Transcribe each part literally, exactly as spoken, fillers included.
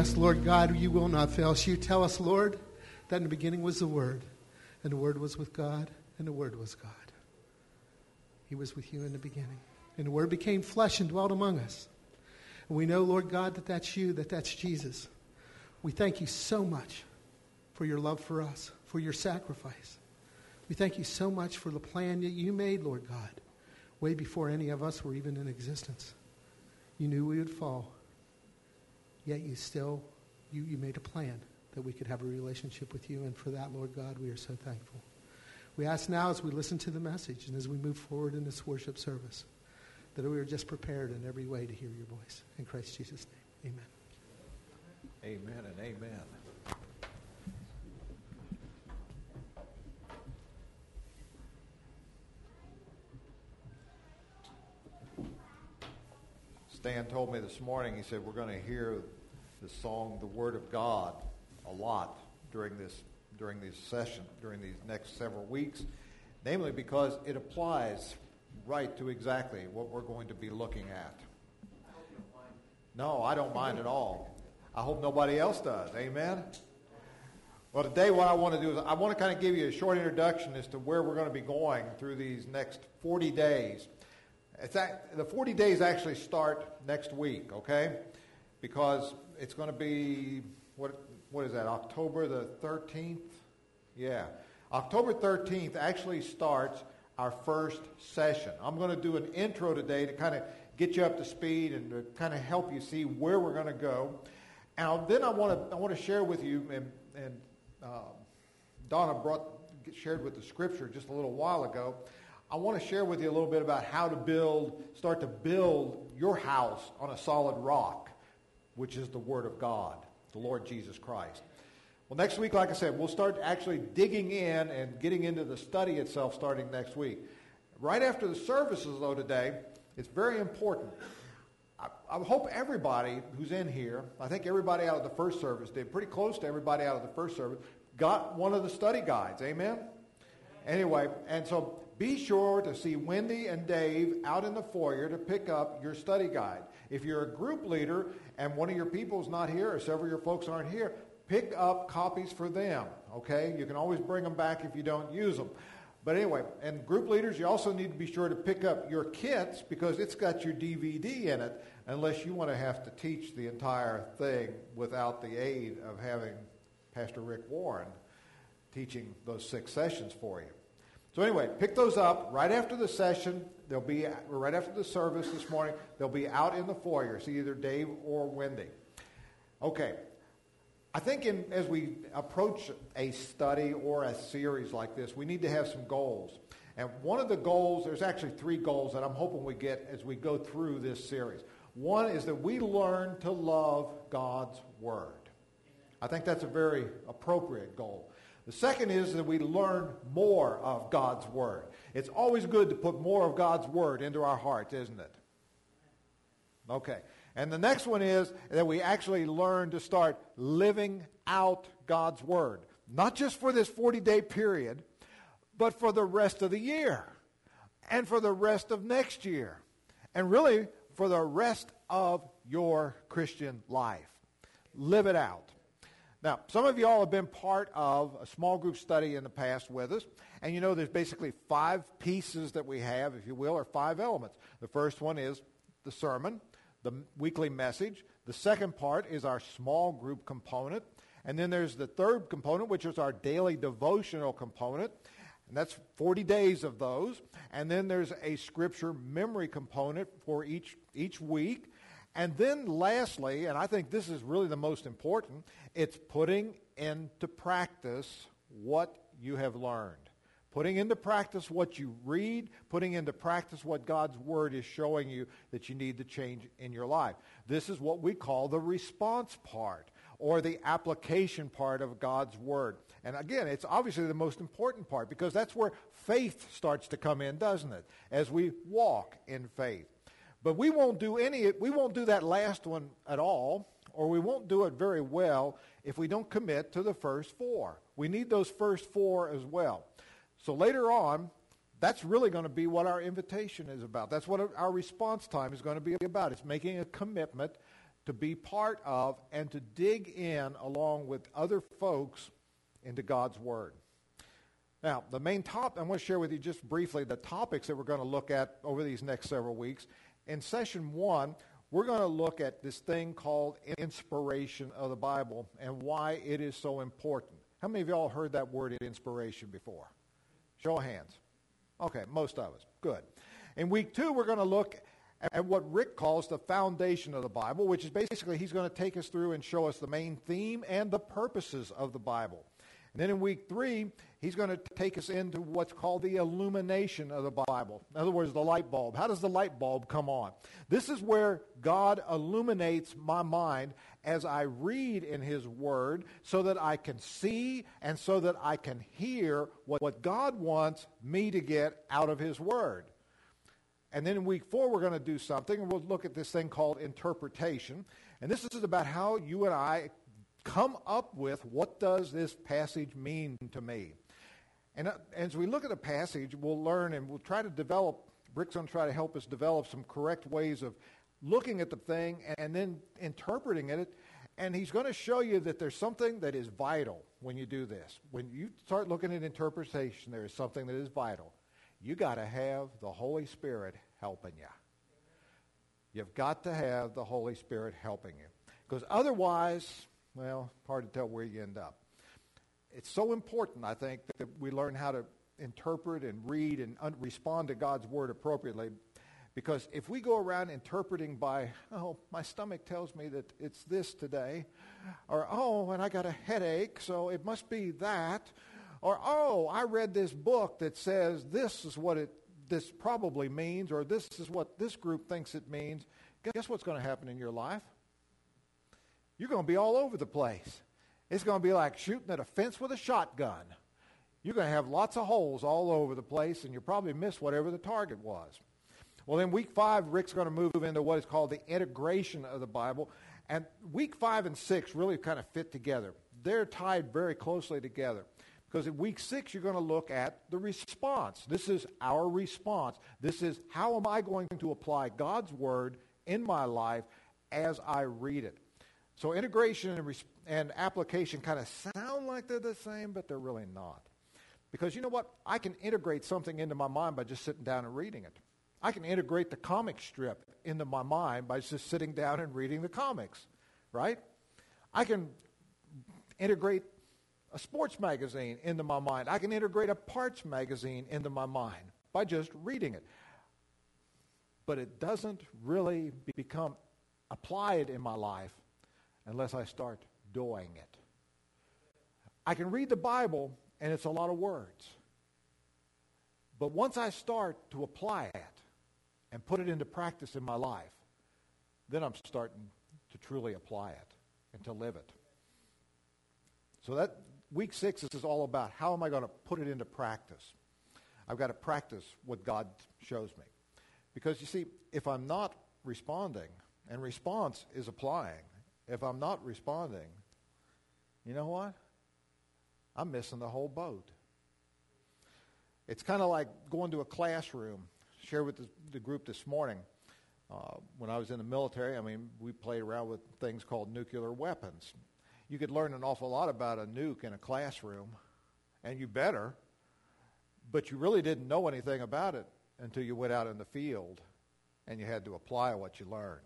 us, Lord God, you will not fail us. You tell us, Lord, that in the beginning was the Word, and the Word was with God, and the Word was God. He was with you in the beginning. And the Word became flesh and dwelt among us. And we know, Lord God, that that's you, that that's Jesus. We thank you so much for your love for us, for your sacrifice. We thank you so much for the plan that you made, Lord God, way before any of us were even in existence. You knew we would fall, yet you still, you, you made a plan that we could have a relationship with you, and for that, Lord God, we are so thankful. We ask now as we listen to the message and as we move forward in this worship service, that we are just prepared in every way to hear your voice. In Christ Jesus' name, amen. Amen and amen. Stan told me this morning, he said, we're going to hear the song, The Word of God, a lot during this during this session, during these next several weeks, namely because it applies right to exactly what we're going to be looking at. No, I don't mind at all. I hope nobody else does. Amen? Well, today what I want to do is I want to kind of give you a short introduction as to where we're going to be going through these next forty days. It's act, the forty days actually start next week, okay? Because it's going to be, what what is that, October the thirteenth? Yeah. October thirteenth actually starts our first session. I'm going to do an intro today to kind of get you up to speed and to kind of help you see where we're going to go. And then I want to I want to share with you, and, and uh, Donna brought shared with the scripture just a little while ago. I want to share with you a little bit about how to build, start to build your house on a solid rock, which is the Word of God, the Lord Jesus Christ. Well, next week, like I said, we'll start actually digging in and getting into the study itself starting next week. Right after the services, though, today, it's very important. I, I hope everybody who's in here, I think everybody out of the first service did, pretty close to everybody out of the first service, got one of the study guides. Amen? Anyway, and so be sure to see Wendy and Dave out in the foyer to pick up your study guide. If you're a group leader and one of your people is not here or several of your folks aren't here, pick up copies for them, okay? You can always bring them back if you don't use them. But anyway, and group leaders, you also need to be sure to pick up your kits because it's got your D V D in it unless you want to have to teach the entire thing without the aid of having Pastor Rick Warren teaching those six sessions for you. So anyway, pick those up right after the session. They'll be right after the service this morning. They'll be out in the foyer. See either Dave or Wendy. Okay. I think in, as we approach a study or a series like this, we need to have some goals. And one of the goals, there's actually three goals that I'm hoping we get as we go through this series. One is that we learn to love God's Word. I think that's a very appropriate goal. The second is that we learn more of God's Word. It's always good to put more of God's Word into our hearts, isn't it? Okay. And the next one is that we actually learn to start living out God's Word. Not just for this forty-day period, but for the rest of the year. And for the rest of next year. And really, for the rest of your Christian life. Live it out. Now, some of you all have been part of a small group study in the past with us, and you know there's basically five pieces that we have, if you will, or five elements. The first one is the sermon, the weekly message. The second part is our small group component, and then there's the third component, which is our daily devotional component, and that's forty days of those. And then there's a scripture memory component for each each week. And then lastly, and I think this is really the most important, it's putting into practice what you have learned. Putting into practice what you read, putting into practice what God's Word is showing you that you need to change in your life. This is what we call the response part, or the application part of God's Word. And again, it's obviously the most important part, because that's where faith starts to come in, doesn't it? As we walk in faith. But we won't do any, we won't do that last one at all, or we won't do it very well if we don't commit to the first four. We need those first four as well. So later on, that's really going to be what our invitation is about. That's what our response time is going to be about. It's making a commitment to be part of and to dig in along with other folks into God's Word. Now, the main topic, I want to share with you just briefly the topics that we're going to look at over these next several weeks. In session one, we're going to look at this thing called inspiration of the Bible and why it is so important. How many of y'all heard that word inspiration before? Show of hands. Okay, most of us. Good. In week two, we're going to look at what Rick calls the foundation of the Bible, which is basically he's going to take us through and show us the main theme and the purposes of the Bible. And then in week three, he's going to take us into what's called the illumination of the Bible. In other words, the light bulb. How does the light bulb come on? This is where God illuminates my mind as I read in his Word so that I can see and so that I can hear what, what God wants me to get out of his Word. And then in week four, we're going to do something, and we'll look at this thing called interpretation. And this is about how you and I come up with what does this passage mean to me. And uh, as we look at the passage, we'll learn and we'll try to develop, Rick's going to try to help us develop some correct ways of looking at the thing and, and then interpreting it. And he's going to show you that there's something that is vital when you do this. When you start looking at interpretation, there is something that is vital. You got to have the Holy Spirit helping you. You've got to have the Holy Spirit helping you. Because otherwise, well, hard to tell where you end up. It's so important, I think, that we learn how to interpret and read and un- respond to God's Word appropriately. Because if we go around interpreting by, oh, my stomach tells me that it's this today, or, oh, and I got a headache, so it must be that, or, oh, I read this book that says this is what it this probably means, or this is what this group thinks it means, guess what's going to happen in your life? You're going to be all over the place. It's going to be like shooting at a fence with a shotgun. You're going to have lots of holes all over the place, and you'll probably miss whatever the target was. Well, in week five, Rick's going to move into what is called the integration of the Bible. And week five and six really kind of fit together. They're tied very closely together. Because in week six, you're going to look at the response. This is our response. This is how am I going to apply God's Word in my life as I read it. So integration and, res- and application kind of sound like they're the same, but they're really not. Because you know what? I can integrate something into my mind by just sitting down and reading it. I can integrate the comic strip into my mind by just sitting down and reading the comics, right? I can integrate a sports magazine into my mind. I can integrate a parts magazine into my mind by just reading it. But it doesn't really become applied in my life unless I start doing it. I can read the Bible, and it's a lot of words. But once I start to apply it and put it into practice in my life, then I'm starting to truly apply it and to live it. So that week six is all about how am I going to put it into practice. I've got to practice what God shows me. Because you see, if I'm not responding, and response is applying, if I'm not responding, you know what? I'm missing the whole boat. It's kind of like going to a classroom. Shared with the, the group this morning. Uh, when I was in the military, I mean, we played around with things called nuclear weapons. You could learn an awful lot about a nuke in a classroom, and you better, but you really didn't know anything about it until you went out in the field and you had to apply what you learned.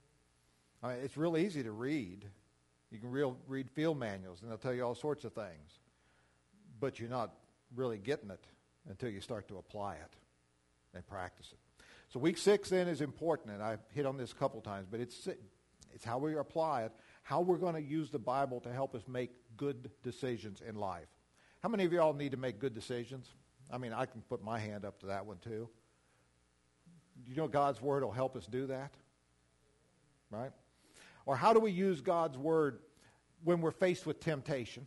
I mean, it's real easy to read. You can real, read field manuals, and they'll tell you all sorts of things. But you're not really getting it until you start to apply it and practice it. So week six, then, is important, and I've hit on this a couple times, but it's, it's how we apply it, how we're going to use the Bible to help us make good decisions in life. How many of you all need to make good decisions? I mean, I can put my hand up to that one, too. Do you know God's Word will help us do that? Right? Or how do we use God's Word when we're faced with temptation?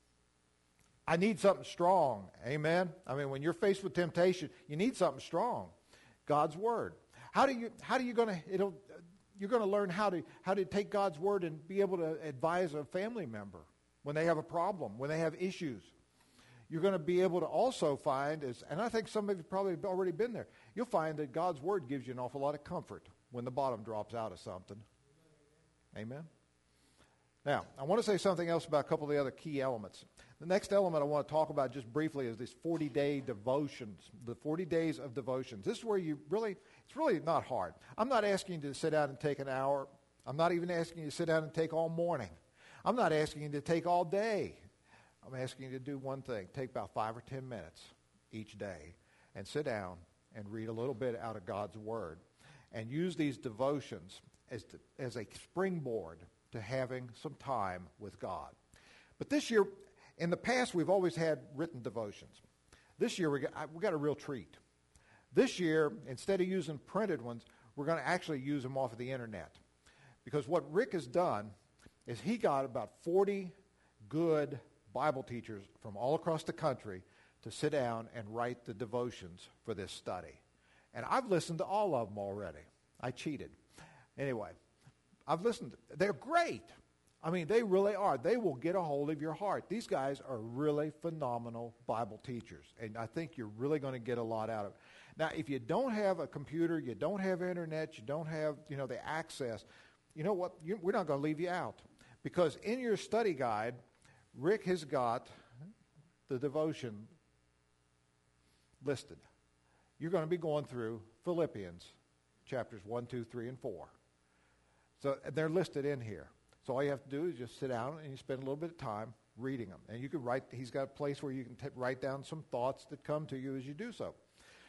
I need something strong. Amen? I mean, when you're faced with temptation, you need something strong. God's Word. How do you, how do you going to, it'll, you're going to learn how to, how to take God's Word and be able to advise a family member when they have a problem, when they have issues. You're going to be able to also find, is, and I think some of you probably have already been there, you'll find that God's Word gives you an awful lot of comfort when the bottom drops out of something. Amen? Now, I want to say something else about a couple of the other key elements. The next element I want to talk about just briefly is these forty-day devotions, the forty days of devotions. This is where you really, it's really not hard. I'm not asking you to sit down and take an hour. I'm not even asking you to sit down and take all morning. I'm not asking you to take all day. I'm asking you to do one thing. Take about five or ten minutes each day and sit down and read a little bit out of God's Word and use these devotions as, to, as a springboard to having some time with God. But this year, in the past, we've always had written devotions. This year, we got, we got a real treat. This year, instead of using printed ones, we're going to actually use them off of the internet. Because what Rick has done is he got about forty good Bible teachers from all across the country to sit down and write the devotions for this study. And I've listened to all of them already. I cheated. Anyway, I've listened. They're great. I mean, they really are. They will get a hold of your heart. These guys are really phenomenal Bible teachers, and I think you're really going to get a lot out of it. Now, if you don't have a computer, you don't have internet, you don't have, you know, the access, you know what? You, we're not going to leave you out. Because in your study guide, Rick has got the devotion listed. You're going to be going through Philippians chapters one, two, three, and four. So they're listed in here. So all you have to do is just sit down and you spend a little bit of time reading them. And you can write, he's got a place where you can t- write down some thoughts that come to you as you do so.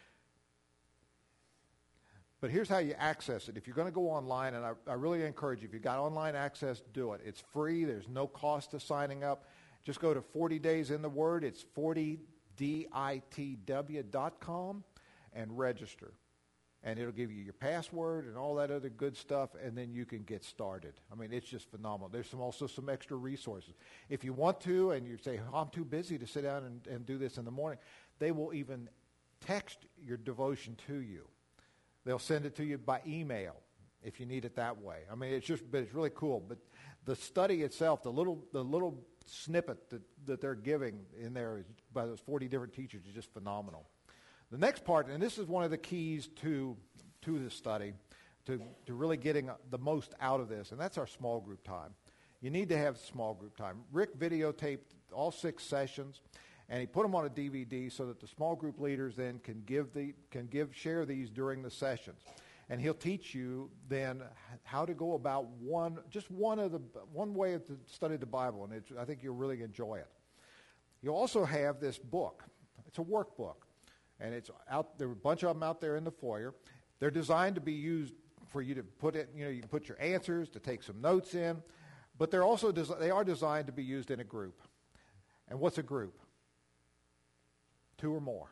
But here's how you access it. If you're going to go online, and I, I really encourage you, if you've got online access, do it. It's free. There's no cost to signing up. Just go to forty days in the Word. It's forty D I T W dot com and register. And it'll give you your password and all that other good stuff, and then you can get started. I mean, it's just phenomenal. There's some, also some extra resources. If you want to, and you say, oh, I'm too busy to sit down and, and do this in the morning, they will even text your devotion to you. They'll send it to you by email if you need it that way. I mean, it's just, but it's really cool. But the study itself, the little, the little snippet that, that they're giving in there is, by those forty different teachers is just phenomenal. The next part, and this is one of the keys to to this study, to, to really getting the most out of this, and that's our small group time. You need to have small group time. Rick videotaped all six sessions, and he put them on a D V D so that the small group leaders then can give the can give share these during the sessions, and he'll teach you then how to go about one just one of the one way to study the Bible, and it's, I think you'll really enjoy it. You'll also have this book. It's a workbook. And it's out there are a bunch of them out there in the foyer. They're designed to be used for you to put it, you know, you can put your answers, to take some notes in, but they're also des- they are designed to be used in a group. And what's a group? Two or more.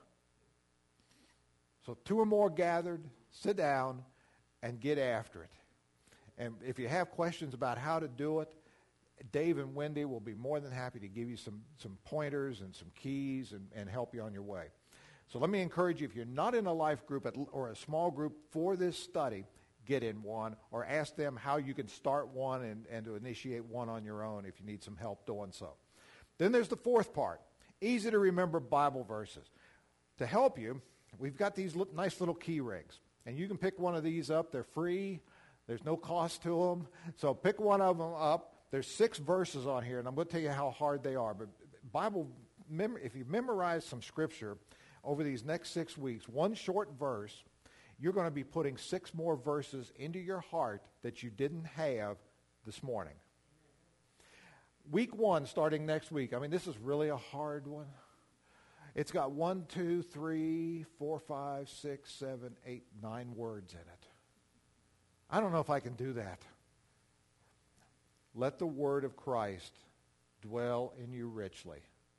So two or more gathered, sit down, and get after it. And if you have questions about how to do it, Dave and Wendy will be more than happy to give you some, some pointers and some keys and, and help you on your way. So let me encourage you, if you're not in a life group at, or a small group for this study, get in one, or ask them how you can start one and, and to initiate one on your own if you need some help doing so. Then there's the fourth part, easy to remember Bible verses. To help you, we've got these li- nice little key rings, and you can pick one of these up. They're free. There's no cost to them. So pick one of them up. There's six verses on here, and I'm going to tell you how hard they are. But Bible, mem- if you memorize some scripture over these next six weeks, one short verse, you're going to be putting six more verses into your heart that you didn't have this morning. Week one, starting next week, I mean, this is really a hard one. It's got one, two, three, four, five, six, seven, eight, nine words in it. I don't know if I can do that. Let the word of Christ dwell in you richly.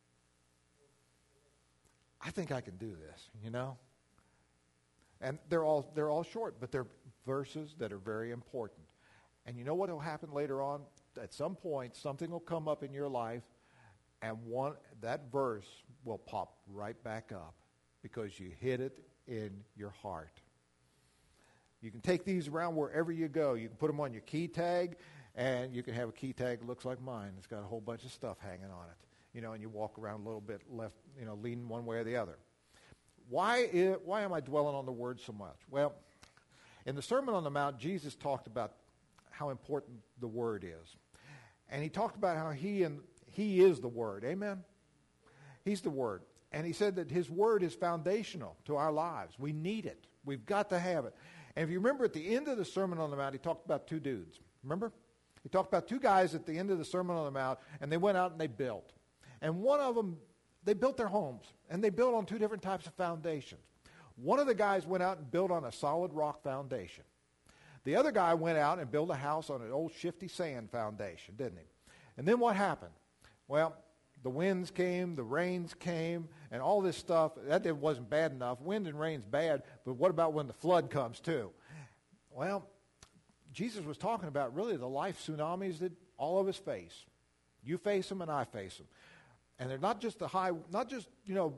I think I can do this, you know? And they're all they're all short, but they're verses that are very important. And you know what will happen later on? At some point, something will come up in your life, and one that verse will pop right back up because you hit it in your heart. You can take these around wherever you go. You can put them on your key tag, and you can have a key tag that looks like mine. It's got a whole bunch of stuff hanging on it. You know, and you walk around a little bit left, you know, leaning one way or the other. Why is, why am I dwelling on the word so much? Well, in the Sermon on the Mount, Jesus talked about how important the Word is. And he talked about how he and he is the Word. Amen? He's the Word. And he said that his Word is foundational to our lives. We need it. We've got to have it. And if you remember at the end of the Sermon on the Mount, he talked about two dudes. Remember? He talked about two guys at the end of the Sermon on the Mount, and they went out and they built. And one of them, they built their homes, and they built on two different types of foundations. One of the guys went out and built on a solid rock foundation. The other guy went out and built a house on an old shifty sand foundation, didn't he? And then what happened? Well, the winds came, the rains came, and all this stuff. That wasn't bad enough. Wind and rain's bad, but what about when the flood comes too? Well, Jesus was talking about really the life tsunamis that all of us face. You face them and I face them. And they're not just the high, not just, you know,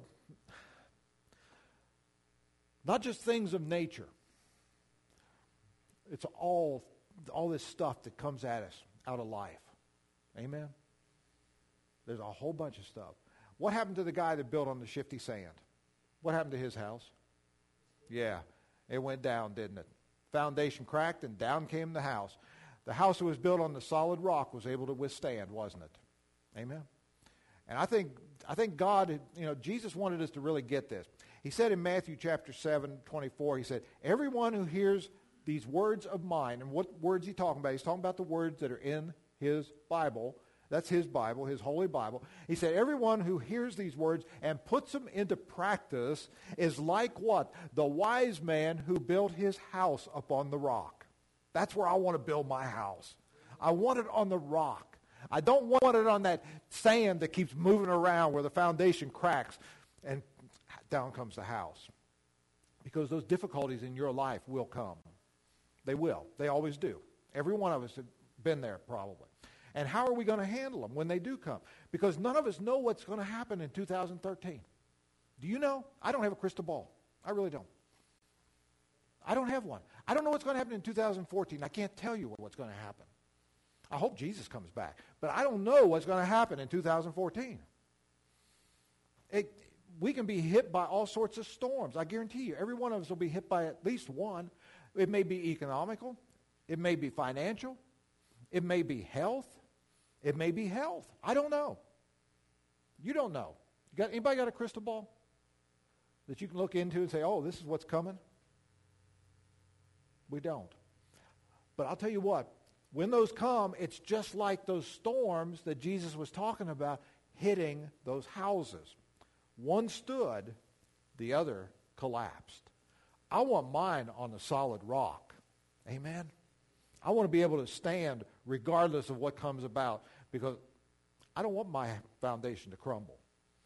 not just things of nature. It's all, all this stuff that comes at us out of life. Amen? There's a whole bunch of stuff. What happened to the guy that built on the shifty sand? What happened to his house? Yeah, it went down, didn't it? Foundation cracked and down came the house. The house that was built on the solid rock was able to withstand, wasn't it? Amen? And I think I think God, you know, Jesus wanted us to really get this. He said in Matthew chapter seven, twenty-four, he said, everyone who hears these words of mine, and what words he talking about? He's talking about the words that are in his Bible. That's his Bible, his holy Bible. He said, everyone who hears these words and puts them into practice is like what? The wise man who built his house upon the rock. That's where I want to build my house. I want it on the rock. I don't want it on that sand that keeps moving around where the foundation cracks and down comes the house. Because those difficulties in your life will come. They will. They always do. Every one of us have been there probably. And how are we going to handle them when they do come? Because none of us know what's going to happen in two thousand thirteen. Do you know? I don't have a crystal ball. I really don't. I don't have one. I don't know what's going to happen in two thousand fourteen. I can't tell you what's going to happen. I hope Jesus comes back. But I don't know what's going to happen in two thousand fourteen. It, we can be hit by all sorts of storms. I guarantee you, every one of us will be hit by at least one. It may be economical. It may be financial. It may be health. It may be health. I don't know. You don't know. You got, anybody got a crystal ball that you can look into and say, oh, this is what's coming? We don't. But I'll tell you what, when those come, it's just like those storms that Jesus was talking about hitting those houses. One stood, the other collapsed. I want mine on a solid rock. Amen? I want to be able to stand regardless of what comes about because I don't want my foundation to crumble.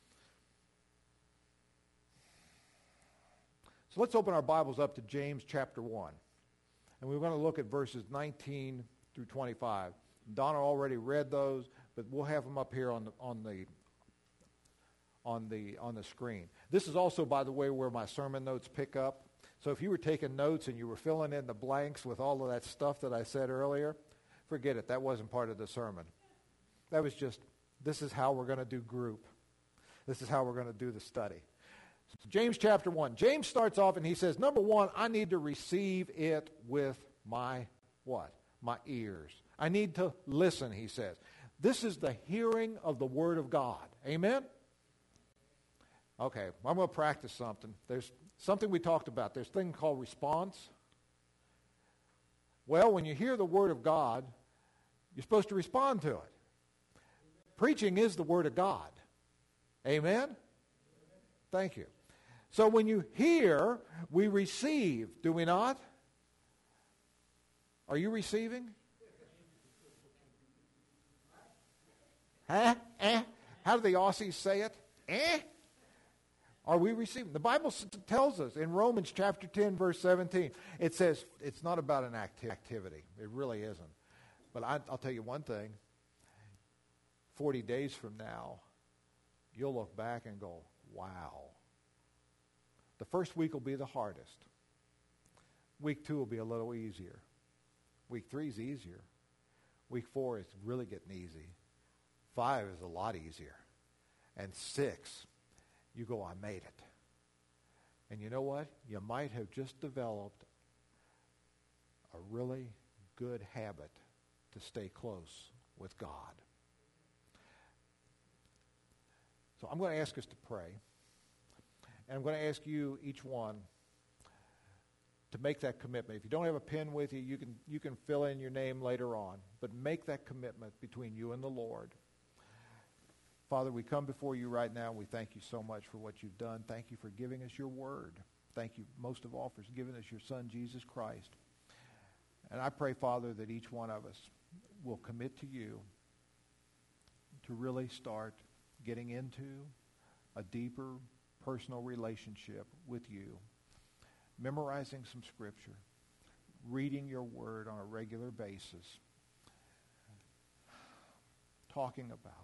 So let's open our Bibles up to James chapter one. And we're going to look at verses nineteen through twenty-five. Donna already read those, but we'll have them up here on the on the on the on the screen. This is also, by the way, where my sermon notes pick up. So if you were taking notes and you were filling in the blanks with all of that stuff that I said earlier, forget it. That wasn't part of the sermon. That was just, this is how we're going to do group. This is how we're going to do the study. So James chapter one. James starts off and he says, number one, I need to receive it with my what? My ears. I need to listen, he says. This is the hearing of the word of God. Amen? Okay, I'm going to practice something. There's something we talked about. There's a thing called response. Well, when you hear the word of God, you're supposed to respond to it. Preaching is the word of God. Amen? Thank you. So when you hear, we receive, do we not? Are you receiving? Huh? Eh? How do the Aussies say it? Eh? Are we receiving? The Bible tells us in Romans chapter ten, verse seventeen, it says it's not about an acti- activity. It really isn't. But I, I'll tell you one thing. forty days from now, you'll look back and go, wow. The first week will be the hardest. Week two will be a little easier. Week three is easier. Week four is really getting easy. Five is a lot easier. And six, you go, I made it. And you know what? You might have just developed a really good habit to stay close with God. So I'm going to ask us to pray. And I'm going to ask you, each one, to make that commitment. If you don't have a pen with you, you can, you can fill in your name later on. But make that commitment between you and the Lord. Father, we come before you right now. We thank you so much for what you've done. Thank you for giving us your word. Thank you most of all for giving us your Son, Jesus Christ. And I pray, Father, that each one of us will commit to you to really start getting into a deeper personal relationship with you, memorizing some scripture, reading your word on a regular basis, talking about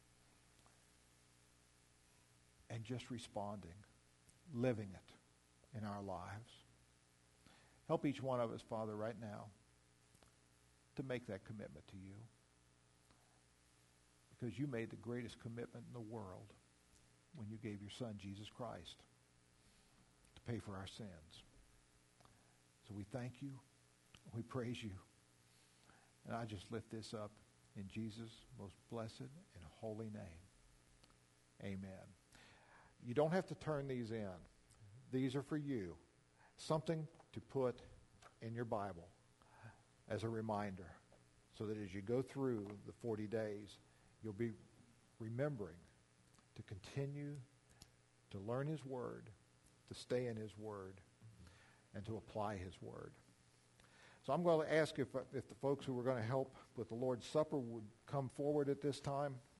it, and just responding, living it in our lives. Help each one of us, Father, right now to make that commitment to you, because you made the greatest commitment in the world when you gave your Son, Jesus Christ, to pay for our sins. So we thank you. We praise you. And I just lift this up in Jesus' most blessed and holy name. Amen. You don't have to turn these in. These are for you. Something to put in your Bible as a reminder, so that as you go through the forty days, you'll be remembering to continue to learn his word, to stay in his word, and to apply his word. So I'm going to ask if, if the folks who were going to help with the Lord's Supper would come forward at this time.